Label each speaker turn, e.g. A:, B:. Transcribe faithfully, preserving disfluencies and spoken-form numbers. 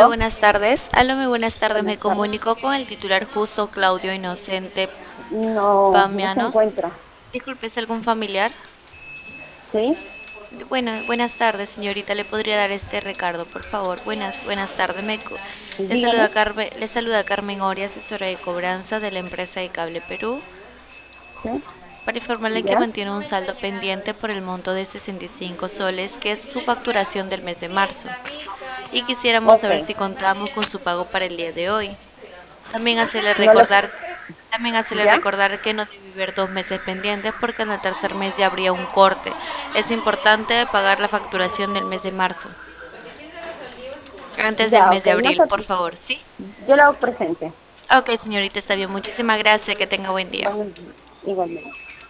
A: Aló,
B: ¿Aló?
A: buenas tardes. Aló, muy buenas tardes. Me
B: Buenas tardes.
A: comunico con el titular justo Claudio Inocente
B: No, no se
A: Pamianos.
B: encuentra.
A: Disculpe, ¿es algún familiar?
B: ¿Sí?
A: Bueno, buenas tardes, señorita. ¿Le podría dar este recado, por favor? Buenas, buenas tardes. Me co- le
B: Dígame.
A: saluda Carmen, le saluda Carmen Oria, asesora de cobranza de la empresa de Cable Perú,
B: ¿Sí?
A: para informarle que
B: ¿Ya?
A: mantiene un saldo pendiente por el monto de sesenta y cinco soles, que es su facturación del mes de marzo. Y quisiéramos
B: Ok.
A: saber si contamos con su pago para el día de hoy. También hacerle
B: No le...
A: recordar, también hacerle
B: ¿Ya?
A: recordar que no debe haber dos meses pendientes porque en el tercer mes ya habría un corte. Es importante pagar la facturación del mes de marzo, antes del
B: Ya,
A: mes
B: ok.
A: de
B: No
A: abril,
B: se...
A: por favor, ¿sí?
B: Yo lo hago presente.
A: Ok, señorita, está bien. Muchísimas gracias. Que tenga buen día.
B: Bueno, igualmente.